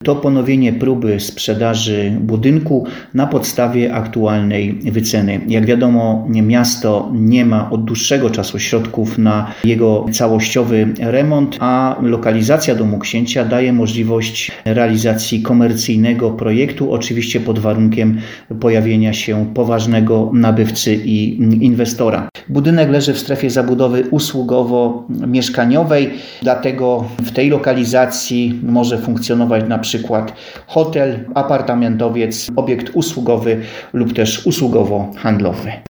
to ponowienie próby sprzedaży budynku na podstawie aktualnej wyceny. Jak wiadomo, miasto nie ma od dłuższego czasu środków na jego całościowy remont, a lokalizacja Domu Księcia daje możliwość realizacji komercyjnego projektu, oczywiście pod warunkiem pojawienia się poważnego nabywcy i inwestora. Budynek leży w strefie zabudowy usługowo-mieszkaniowej, dlatego w tej lokalizacji może funkcjonować na przykład hotel, apartamentowiec, obiekt usługowy lub też usługowo-handlowy.